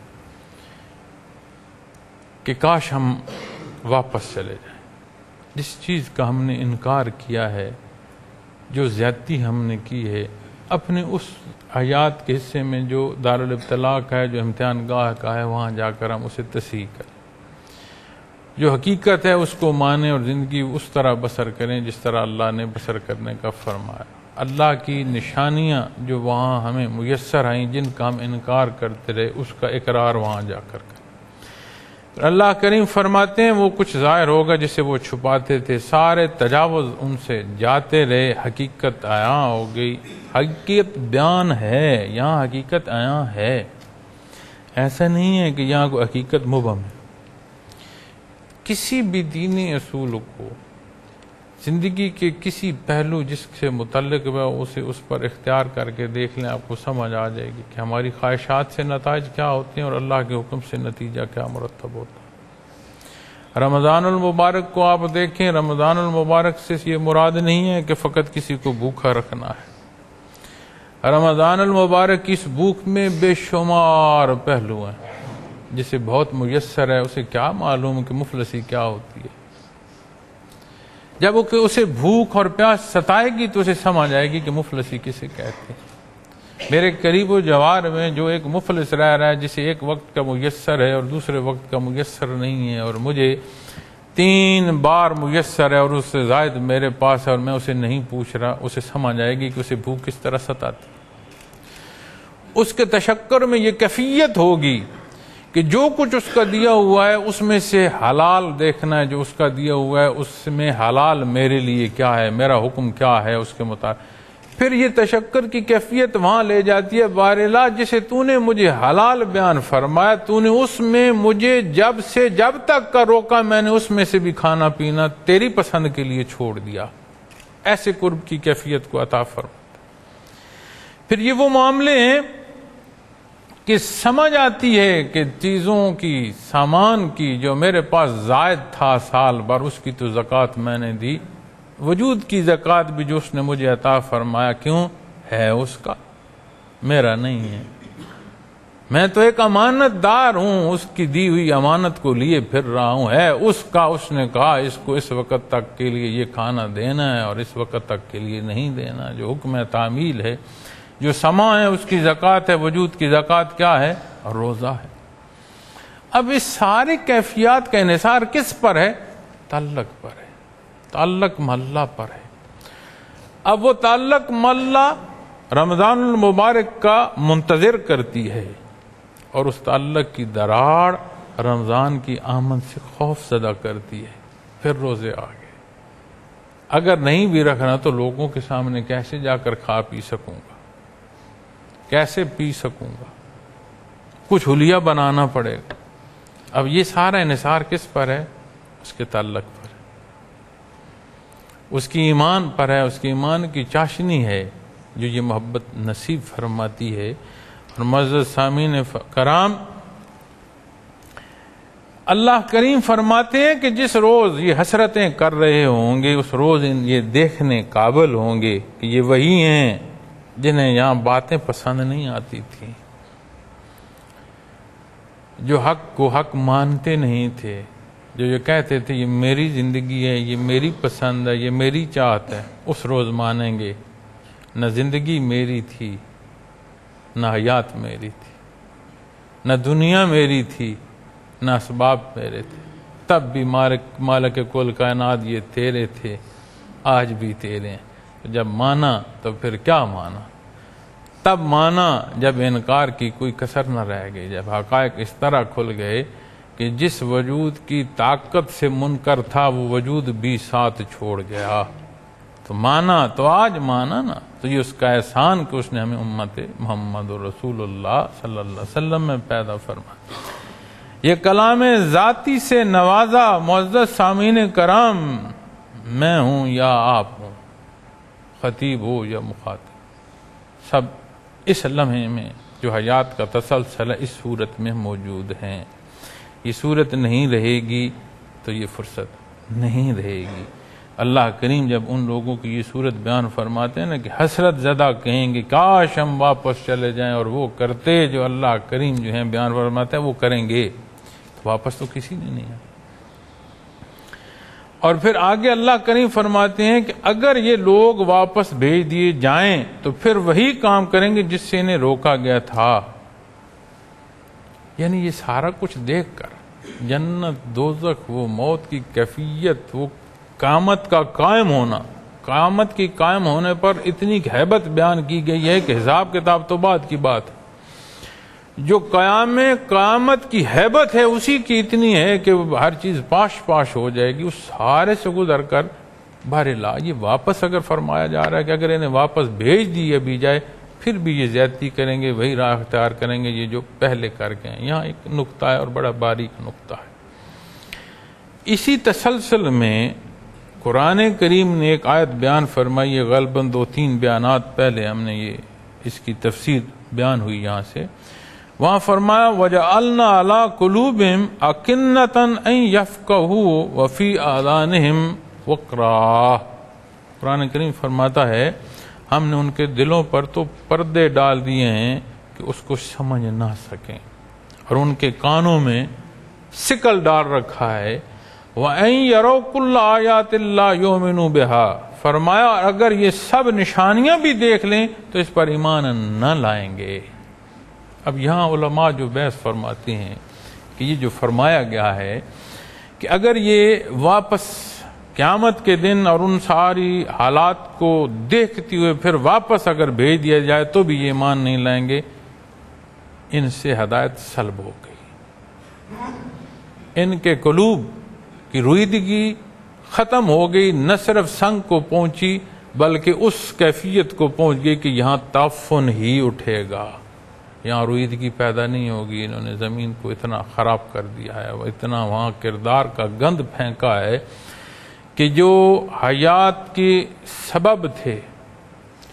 کہ کاش ہم واپس چلے جائیں، جس چیز کا ہم نے انکار کیا ہے، جو زیادتی ہم نے کی ہے، اپنے اس حیات کے حصے میں جو دارالابتلاء کا ہے، جو امتحان گاہ کا ہے، وہاں جا کر ہم اسے تصحیح کریں، جو حقیقت ہے اس کو مانیں اور زندگی اس طرح بسر کریں جس طرح اللہ نے بسر کرنے کا فرمایا۔ اللہ کی نشانیاں جو وہاں ہمیں میسر آئیں، جن کا ہم انکار کرتے رہے، اس کا اقرار وہاں جا کر کریں۔ اللہ کریم فرماتے ہیں وہ کچھ ظاہر ہوگا جسے وہ چھپاتے تھے، سارے تجاوز ان سے جاتے رہے، حقیقت عیاں ہو گئی۔ حقیقت بیان ہے، یہاں حقیقت عیاں ہے، ایسا نہیں ہے کہ یہاں کوئی حقیقت مبہم ہے۔ کسی بھی دینی اصول کو زندگی کے کسی پہلو جس سے متعلق ہے اسے اس پر اختیار کر کے دیکھ لیں، آپ کو سمجھ آ جائے گی کہ ہماری خواہشات سے نتائج کیا ہوتے ہیں اور اللہ کے حکم سے نتیجہ کیا مرتب ہوتا ہے۔ رمضان المبارک کو آپ دیکھیں، رمضان المبارک سے یہ مراد نہیں ہے کہ فقط کسی کو بھوکا رکھنا ہے۔ رمضان المبارک کی اس بھوک میں بے شمار پہلو ہیں، جسے بہت میسر ہے اسے کیا معلوم کہ مفلسی کیا ہوتی ہے۔ جب اسے بھوک اور پیاس ستائے گی تو اسے سمجھ آئے گی کہ مفلسی کسے کہتے ہیں۔ میرے قریب و جوار میں جو ایک مفلس رہ رہا ہے، جسے ایک وقت کا میسر ہے اور دوسرے وقت کا میسر نہیں ہے، اور مجھے 3 بار میسر ہے اور اس سے زائد میرے پاس ہے اور میں اسے نہیں پوچھ رہا، اسے سمجھ آئے گی کہ اسے بھوک کس طرح ستاتی۔ اس کے تشکر میں یہ کیفیت ہوگی کہ جو کچھ اس کا دیا ہوا ہے اس میں سے حلال دیکھنا ہے، جو اس کا دیا ہوا ہے اس میں حلال میرے لیے کیا ہے، میرا حکم کیا ہے اس کے مطابق۔ پھر یہ تشکر کی کیفیت وہاں لے جاتی ہے، بارلا جسے تو نے مجھے حلال بیان فرمایا، تو نے اس میں مجھے جب سے جب تک کا روکا، میں نے اس میں سے بھی کھانا پینا تیری پسند کے لیے چھوڑ دیا۔ ایسے قرب کی کیفیت کو عطا فرما۔ پھر یہ وہ معاملے ہیں کہ سمجھ آتی ہے کہ چیزوں کی، سامان کی جو میرے پاس زائد تھا سال بھر، اس کی تو زکوٰۃ میں نے دی، وجود کی زکوٰۃ بھی جو اس نے مجھے عطا فرمایا، کیوں ہے اس کا، میرا نہیں ہے، میں تو ایک امانت دار ہوں، اس کی دی ہوئی امانت کو لیے پھر رہا ہوں، ہے اس کا، اس نے کہا اس کو اس وقت تک کے لیے یہ کھانا دینا ہے اور اس وقت تک کے لیے نہیں دینا، جو حکم تعمیل ہے، جو سما ہے اس کی زکوٰۃ ہے، وجود کی زکوٰۃ کیا ہے، روزہ ہے۔ اب اس ساری کیفیات کا انحصار کس پر ہے؟ تعلق پر ہے، تعلق محلہ پر ہے۔ اب وہ تعلق محلہ رمضان المبارک کا منتظر کرتی ہے، اور اس تعلق کی دراڑ رمضان کی آمد سے خوف زدہ کرتی ہے، پھر روزے آ گئے، اگر نہیں بھی رکھنا تو لوگوں کے سامنے کیسے جا کر کھا پی سکوں گا، کیسے پی سکوں گا، کچھ حلیہ بنانا پڑے گا۔ اب یہ سارا انحصار کس پر ہے؟ اس کے تعلق پر ہے، اس کی ایمان پر ہے، اس کی ایمان کی چاشنی ہے جو یہ محبت نصیب فرماتی ہے۔ اور معزز سامعین کرام، اللہ کریم فرماتے ہیں کہ جس روز یہ حسرتیں کر رہے ہوں گے، اس روز یہ دیکھنے قابل ہوں گے کہ یہ وہی ہیں جنہیں یہاں باتیں پسند نہیں آتی تھیں، جو حق کو حق مانتے نہیں تھے، جو یہ کہتے تھے یہ میری زندگی ہے، یہ میری پسند ہے، یہ میری چاہت ہے، اس روز مانیں گے نہ زندگی میری تھی، نہ حیات میری تھی، نہ دنیا میری تھی، نہ اسباب میرے تھے، تب بھی مالک کل کائنات یہ تیرے تھے، آج بھی تیرے ہیں۔ جب مانا تو پھر کیا مانا؟ تب مانا جب انکار کی کوئی کسر نہ رہ گئی، جب حقائق اس طرح کھل گئے کہ جس وجود کی طاقت سے منکر تھا وہ وجود بھی ساتھ چھوڑ گیا، تو مانا، تو آج مانا نا۔ تو یہ اس کا احسان کہ اس نے ہمیں امت محمد رسول اللہ صلی اللہ علیہ وسلم میں پیدا فرمایا، یہ کلام ذاتی سے نوازا۔ معزز سامعین کرام، میں ہوں یا آپ ہوں، خطیب ہو یا مخاطب، سب اس لمحے میں جو حیات کا تسلسل ہے اس صورت میں موجود ہیں۔ یہ صورت نہیں رہے گی تو یہ فرصت نہیں رہے گی۔ اللہ کریم جب ان لوگوں کی یہ صورت بیان فرماتے ہیں نا کہ حسرت زدہ کہیں گے کاش ہم واپس چلے جائیں، اور وہ کرتے جو اللہ کریم جو ہیں بیان فرماتے ہیں وہ کریں گے، تو واپس تو کسی نے نہیں ہے۔ اور پھر آگے اللہ کریم فرماتے ہیں کہ اگر یہ لوگ واپس بھیج دیے جائیں تو پھر وہی کام کریں گے جس سے انہیں روکا گیا تھا۔ یعنی یہ سارا کچھ دیکھ کر جنت، دوزخ، وہ موت کی کیفیت، وہ قیامت کا قائم ہونا، قیامت کی قائم ہونے پر اتنی ہیبت بیان کی گئی ہے کہ حساب کتاب تو بعد کی بات ہے، جو قیامت کی ہیبت ہے اسی کی اتنی ہے کہ ہر چیز پاش پاش ہو جائے گی، اس سارے سے گزر کر بہرحال یہ واپس اگر فرمایا جا رہا ہے کہ اگر انہیں واپس بھیج دی بھی جائے پھر بھی یہ زیادتی کریں گے، وہی راہ اختیار کریں گے یہ جو پہلے کر کے ہیں۔ یہاں ایک نقطہ ہے اور بڑا باریک نقطہ ہے۔ اسی تسلسل میں قرآن کریم نے ایک آیت بیان فرمائی ہے، غالباً 2-3 بیانات پہلے ہم نے یہ اس کی تفسیر بیان ہوئی یہاں سے، وہاں فرمایا وَجَعَلْنَا عَلَىٰ قُلُوبِهِمْ أَكِنَّةً أَن يَفْقَهُوا وَفِي آذَانِهِمْ وَقْرًا۔ قرآن کریم فرماتا ہے ہم نے ان کے دلوں پر تو پردے ڈال دیے ہیں کہ اس کو سمجھ نہ سکیں، اور ان کے کانوں میں سکل ڈال رکھا ہے وَأَن يَرَوْا كُلَّ آيَاتِ اللَّهِ يُؤْمِنُوا بِهَا، فرمایا اگر یہ سب نشانیاں بھی دیکھ لیں تو اس پر ایمان نہ لائیں گے۔ اب یہاں علماء جو بحث فرماتے ہیں کہ یہ جو فرمایا گیا ہے کہ اگر یہ واپس قیامت کے دن اور ان ساری حالات کو دیکھتے ہوئے پھر واپس اگر بھیج دیا جائے تو بھی یہ ایمان نہیں لائیں گے، ان سے ہدایت سلب ہو گئی، ان کے قلوب کی رویدگی ختم ہو گئی، نہ صرف سنگ کو پہنچی بلکہ اس کیفیت کو پہنچ گئی کہ یہاں تعفن ہی اٹھے گا، یہاں رویدگی پیدا نہیں ہوگی۔ انہوں نے زمین کو اتنا خراب کر دیا ہے، اتنا وہاں کردار کا گند پھینکا ہے کہ جو حیات کے سبب تھے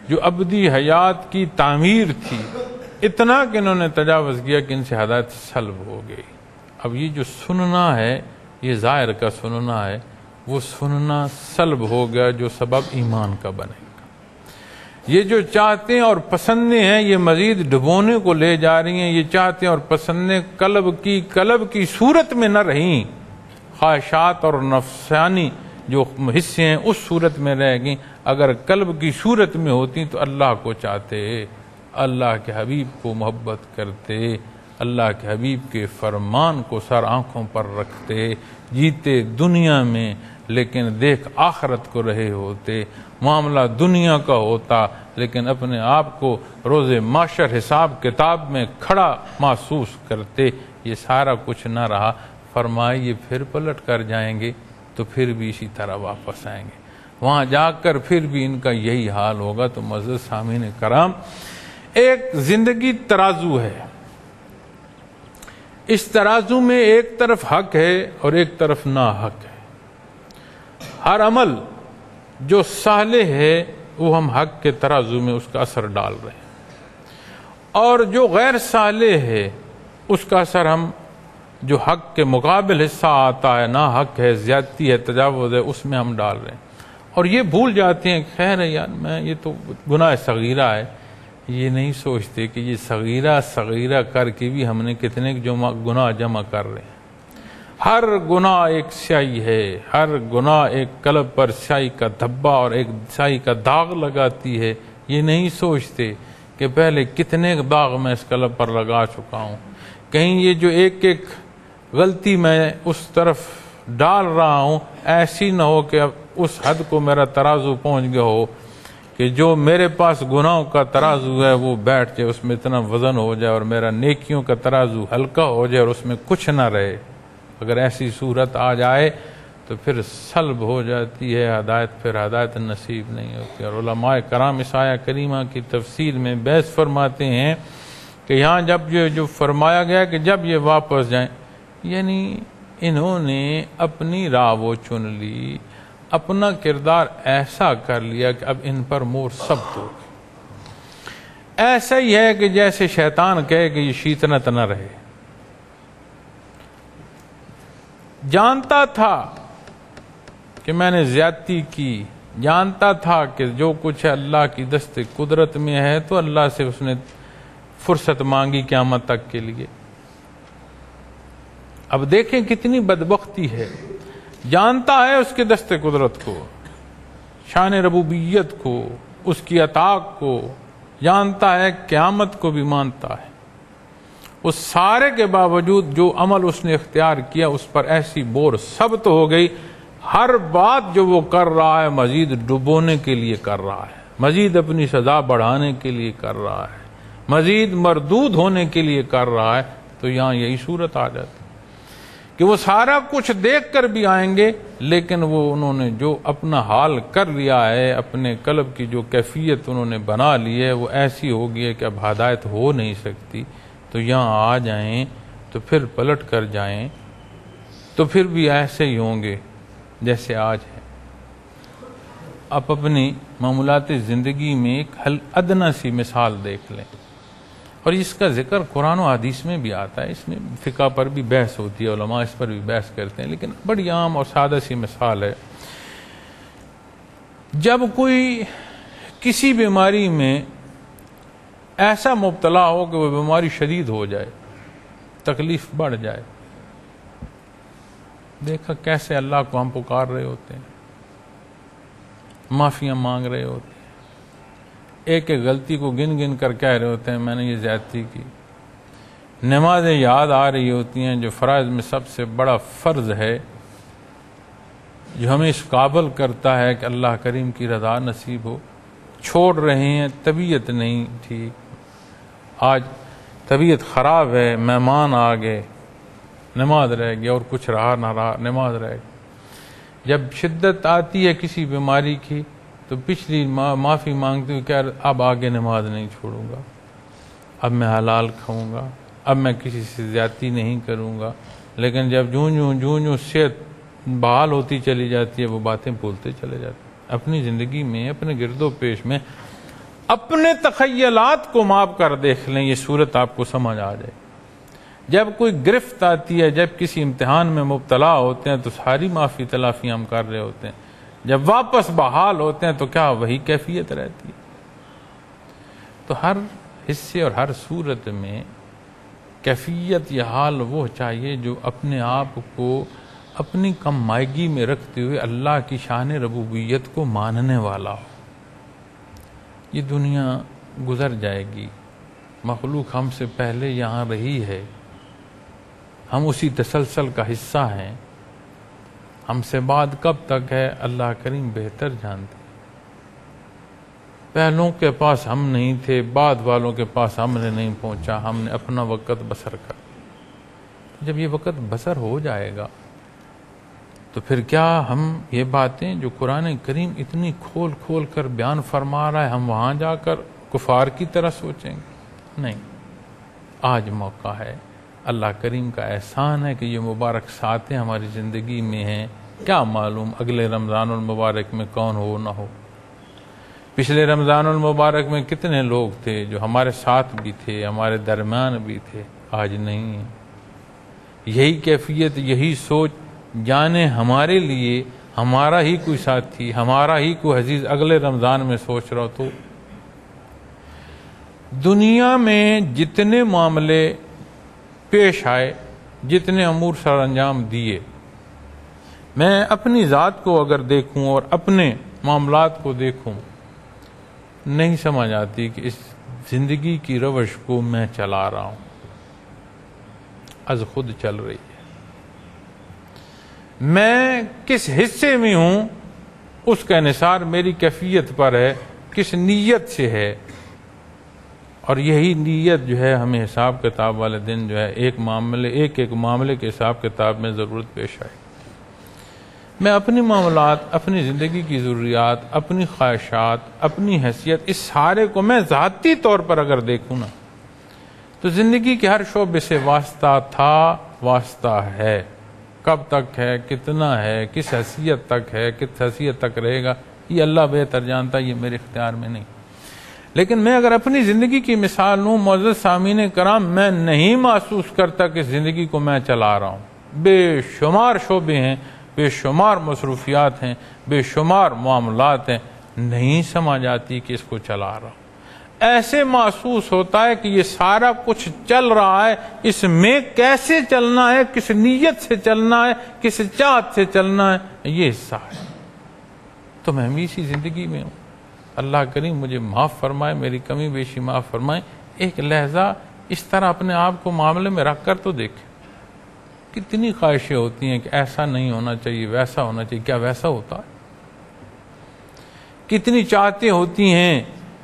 جو ابدی حیات کی تعمیر تھی، اتنا کہ انہوں نے تجاوز کیا کہ ان سے ہدایت سلب ہو گئی۔ اب یہ جو سننا ہے، یہ ظاہر کا سننا ہے، وہ سننا سلب ہو گیا جو سبب ایمان کا بنے گا۔ یہ جو چاہتے ہیں اور پسندیں ہیں یہ مزید ڈبونے کو لے جا رہی ہیں۔ یہ چاہتے ہیں اور پسندیں قلب کی صورت میں نہ رہیں، خواہشات اور نفسانی جو حصے ہیں اس صورت میں رہ گئیں۔ اگر قلب کی صورت میں ہوتی تو اللہ کو چاہتے، اللہ کے حبیب کو محبت کرتے، اللہ کے حبیب کے فرمان کو سر آنکھوں پر رکھتے، جیتے دنیا میں لیکن دیکھ آخرت کو رہے ہوتے، معاملہ دنیا کا ہوتا لیکن اپنے آپ کو روز معاشر حساب کتاب میں کھڑا محسوس کرتے۔ یہ سارا کچھ نہ رہا، فرمائے یہ پھر پلٹ کر جائیں گے تو پھر بھی اسی طرح واپس آئیں گے، وہاں جا کر پھر بھی ان کا یہی حال ہوگا۔ تو معزز سامعین کرام، ایک زندگی ترازو ہے، اس ترازو میں ایک طرف حق ہے اور ایک طرف ناحق ہے۔ ہر عمل جو صالح ہے وہ ہم حق کے ترازو میں اس کا اثر ڈال رہے ہیں، اور جو غیر صالح ہے اس کا اثر ہم جو حق کے مقابل حصہ آتا ہے، ناحق ہے، زیادتی ہے، تجاوز ہے، اس میں ہم ڈال رہے ہیں۔ اور یہ بھول جاتے ہیں خیر ہے یار میں یہ تو گناہ صغیرہ ہے، یہ نہیں سوچتے کہ یہ صغیرہ کر کے بھی ہم نے کتنے گناہ جمع کر رہے ہیں۔ ہر گناہ ایک سیاہی ہے، ہر گناہ ایک قلب پر سیاہی کا دھبا اور ایک سیاہی کا داغ لگاتی ہے۔ یہ نہیں سوچتے کہ پہلے کتنے داغ میں اس قلب پر لگا چکا ہوں، کہیں یہ جو ایک ایک غلطی میں اس طرف ڈال رہا ہوں ایسی نہ ہو کہ اب اس حد کو میرا ترازو پہنچ گیا ہو کہ جو میرے پاس گناہوں کا ترازو ہے وہ بیٹھ جائے، اس میں اتنا وزن ہو جائے، اور میرا نیکیوں کا ترازو ہلکا ہو جائے اور اس میں کچھ نہ رہے۔ اگر ایسی صورت آ جائے تو پھر سلب ہو جاتی ہے ہدایت، پھر ہدایت نصیب نہیں ہوتی۔ اور علماء کرام اس آیہ کریمہ کی تفسیر میں بحث فرماتے ہیں کہ یہاں جب جو فرمایا گیا کہ جب یہ واپس جائیں، یعنی انہوں نے اپنی راہ وہ چن لی، اپنا کردار ایسا کر لیا کہ اب ان پر مور ثبت ہو۔ ایسا ہی ہے کہ جیسے شیطان کہے کہ یہ شیطنت نہ رہے، جانتا تھا کہ میں نے زیادتی کی، جانتا تھا کہ جو کچھ ہے اللہ کی دست قدرت میں ہے، تو اللہ سے اس نے فرصت مانگی قیامت تک کے لیے۔ اب دیکھیں کتنی بدبختی ہے، جانتا ہے اس کے دست قدرت کو، شان ربوبیت کو، اس کی عطا کو، جانتا ہے قیامت کو بھی مانتا ہے، اس سارے کے باوجود جو عمل اس نے اختیار کیا اس پر ایسی بور ثبت ہو گئی۔ ہر بات جو وہ کر رہا ہے مزید ڈبونے کے لیے کر رہا ہے، مزید اپنی سزا بڑھانے کے لیے کر رہا ہے، مزید مردود ہونے کے لیے کر رہا ہے۔ تو یہاں یہی صورت آ جاتی کہ وہ سارا کچھ دیکھ کر بھی آئیں گے، لیکن وہ انہوں نے جو اپنا حال کر لیا ہے، اپنے قلب کی جو کیفیت انہوں نے بنا لی ہے وہ ایسی ہوگی ہے کہ اب ہدایت ہو نہیں سکتی۔ تو یہاں آ جائیں تو پھر پلٹ کر جائیں تو پھر بھی ایسے ہی ہوں گے جیسے آج ہے۔ آپ اپنی معمولات زندگی میں ایک ادنی سی مثال دیکھ لیں، اور اس کا ذکر قرآن و حدیث میں بھی آتا ہے، اس میں فقہ پر بھی بحث ہوتی ہے، علماء اس پر بھی بحث کرتے ہیں، لیکن بڑی عام اور سادہ سی مثال ہے۔ جب کوئی کسی بیماری میں ایسا مبتلا ہو کہ وہ بیماری شدید ہو جائے، تکلیف بڑھ جائے، دیکھا کیسے اللہ کو ہم پکار رہے ہوتے ہیں، معافیاں مانگ رہے ہوتے ہیں، ایک ایک غلطی کو گن گن کر کہہ رہے ہوتے ہیں میں نے یہ زیادتی کی، نمازیں یاد آ رہی ہوتی ہیں جو فرائض میں سب سے بڑا فرض ہے، جو ہمیں اس قابل کرتا ہے کہ اللہ کریم کی رضا نصیب ہو، چھوڑ رہے ہیں۔ طبیعت نہیں ٹھیک، آج طبیعت خراب ہے، مہمان آ گئے، نماز رہ گئی، اور کچھ رہا نہ رہا نماز رہ گئی۔ جب شدت آتی ہے کسی بیماری کی تو پچھلی معافی مانگتے ہوئے کہ اب آگے نماز نہیں چھوڑوں گا، اب میں حلال کھاؤں گا، اب میں کسی سے زیادتی نہیں کروں گا۔ لیکن جب جوں صحت بحال ہوتی چلی جاتی ہے وہ باتیں بھولتے چلے جاتے ہیں۔ اپنی زندگی میں، اپنے گرد و پیش میں اپنے تخیلات کو ماپ کر دیکھ لیں، یہ صورت آپ کو سمجھ آ جائے۔ جب کوئی گرفت آتی ہے، جب کسی امتحان میں مبتلا ہوتے ہیں تو ساری معافی تلافی ہم کر رہے ہوتے ہیں، جب واپس بحال ہوتے ہیں تو کیا وہی کیفیت رہتی ہے؟ تو ہر حصے اور ہر صورت میں کیفیت یا حال وہ چاہیے جو اپنے آپ کو اپنی کم مائگی میں رکھتے ہوئے اللہ کی شان ربوبیت کو ماننے والا ہو۔ یہ دنیا گزر جائے گی، مخلوق ہم سے پہلے یہاں رہی ہے، ہم اسی تسلسل کا حصہ ہیں، ہم سے بعد کب تک ہے اللہ کریم بہتر جانتے۔ پہلوں کے پاس ہم نہیں تھے، بعد والوں کے پاس ہم نے نہیں پہنچا، ہم نے اپنا وقت بسر کر۔ جب یہ وقت بسر ہو جائے گا تو پھر کیا ہم یہ باتیں جو قرآن کریم اتنی کھول کھول کر بیان فرما رہا ہے ہم وہاں جا کر کفار کی طرح سوچیں گے؟ نہیں، آج موقع ہے، اللہ کریم کا احسان ہے کہ یہ مبارک ساتیں ہماری زندگی میں ہیں۔ کیا معلوم اگلے رمضان المبارک میں کون ہو نہ ہو۔ پچھلے رمضان المبارک میں کتنے لوگ تھے جو ہمارے ساتھ بھی تھے، ہمارے درمیان بھی تھے، آج نہیں ہیں۔ یہی کیفیت، یہی سوچ، جانے ہمارے لیے ہمارا ہی کوئی ساتھی، ہمارا ہی کوئی عزیز اگلے رمضان میں سوچ رہا ہو تو دنیا میں جتنے معاملے پیش آئے، جتنے امور سر انجام دیے، میں اپنی ذات کو اگر دیکھوں اور اپنے معاملات کو دیکھوں، نہیں سمجھ آتی کہ اس زندگی کی روش کو میں چلا رہا ہوں، از خود چل رہی ہے۔ میں کس حصے میں ہوں اس کا انحصار میری کیفیت پر ہے، کس نیت سے ہے، اور یہی نیت جو ہے ہمیں حساب کتاب والے دن جو ہے ایک معاملے کے حساب کتاب میں ضرورت پیش آئے۔ میں اپنی معاملات، اپنی زندگی کی ضروریات، اپنی خواہشات، اپنی حیثیت، اس سارے کو میں ذاتی طور پر اگر دیکھوں نا تو زندگی کے ہر شعبے سے واسطہ تھا، واسطہ ہے، کب تک ہے، کتنا ہے، کس حیثیت تک ہے، کس حیثیت تک رہے گا، یہ اللہ بہتر جانتا، یہ میرے اختیار میں نہیں۔ لیکن میں اگر اپنی زندگی کی مثال لوں معزز سامعین کرام، میں نہیں محسوس کرتا کہ زندگی کو میں چلا رہا ہوں۔ بے شمار شعبے ہیں، بے شمار مصروفیات ہیں، بے شمار معاملات ہیں، نہیں سمجھ آتی کہ اس کو چلا رہا ہوں۔ ایسے محسوس ہوتا ہے کہ یہ سارا کچھ چل رہا ہے، اس میں کیسے چلنا ہے، کس نیت سے چلنا ہے، کس چاہت سے چلنا ہے، یہ حصہ ہے۔ تو میں اسی زندگی میں ہوں۔ اللہ کریم مجھے معاف فرمائے، میری کمی بیشی معاف فرمائے۔ ایک لہجہ اس طرح اپنے آپ کو معاملے میں رکھ کر تو دیکھیں۔ کتنی خواہشیں ہوتی ہیں کہ ایسا نہیں ہونا چاہیے، ویسا ہونا چاہیے، کیا ویسا ہوتا ہے؟ کتنی چاہتیں ہوتی ہیں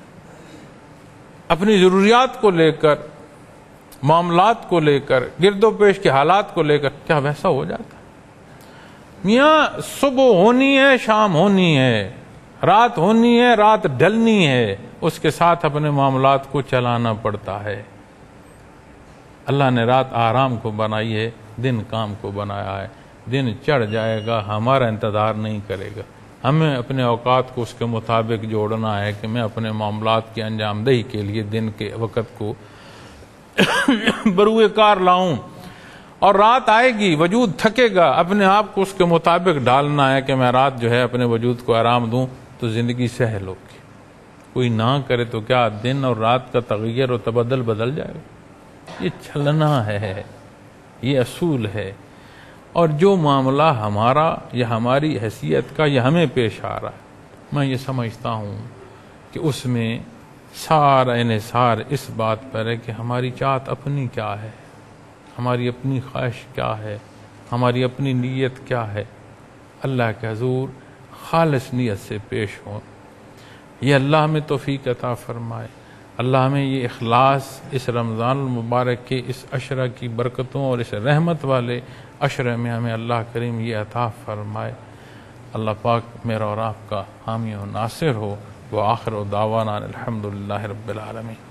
اپنی ضروریات کو لے کر، معاملات کو لے کر، گرد و پیش کے حالات کو لے کر، کیا ویسا ہو جاتا ہے؟ میاں صبح ہونی ہے، شام ہونی ہے، رات ہونی ہے، رات ڈھلنی ہے، اس کے ساتھ اپنے معاملات کو چلانا پڑتا ہے۔ اللہ نے رات آرام کو بنائی ہے، دن کام کو بنایا ہے۔ دن چڑھ جائے گا، ہمارا انتظار نہیں کرے گا، ہمیں اپنے اوقات کو اس کے مطابق جوڑنا ہے کہ میں اپنے معاملات کی انجام دہی کے لیے دن کے وقت کو بروئے کار لاؤں، اور رات آئے گی، وجود تھکے گا، اپنے آپ کو اس کے مطابق ڈالنا ہے کہ میں رات جو ہے اپنے وجود کو آرام دوں تو زندگی سہل ہوگی۔ کوئی نہ کرے تو کیا دن اور رات کا تغیر و تبدل بدل جائے گا؟ یہ چلنا ہے، یہ اصول ہے۔ اور جو معاملہ ہمارا یا ہماری حیثیت کا یا ہمیں پیش آ رہا ہے، میں یہ سمجھتا ہوں کہ اس میں سارا انحصار اس بات پر ہے کہ ہماری چاہت اپنی کیا ہے، ہماری اپنی خواہش کیا ہے، ہماری اپنی نیت کیا ہے۔ اللہ کے حضور خالص نیت سے پیش ہوں۔ یہ اللہ ہمیں توفیق عطا فرمائے۔ اللہ ہمیں یہ اخلاص اس رمضان المبارک کے اس عشرہ کی برکتوں اور اس رحمت والے عشرے میں ہمیں اللہ کریم یہ عطا فرمائے۔ اللہ پاک میرا اور آپ کا حامی و ناصر ہو۔ وآخر دعوانا الحمدللہ رب العالمین۔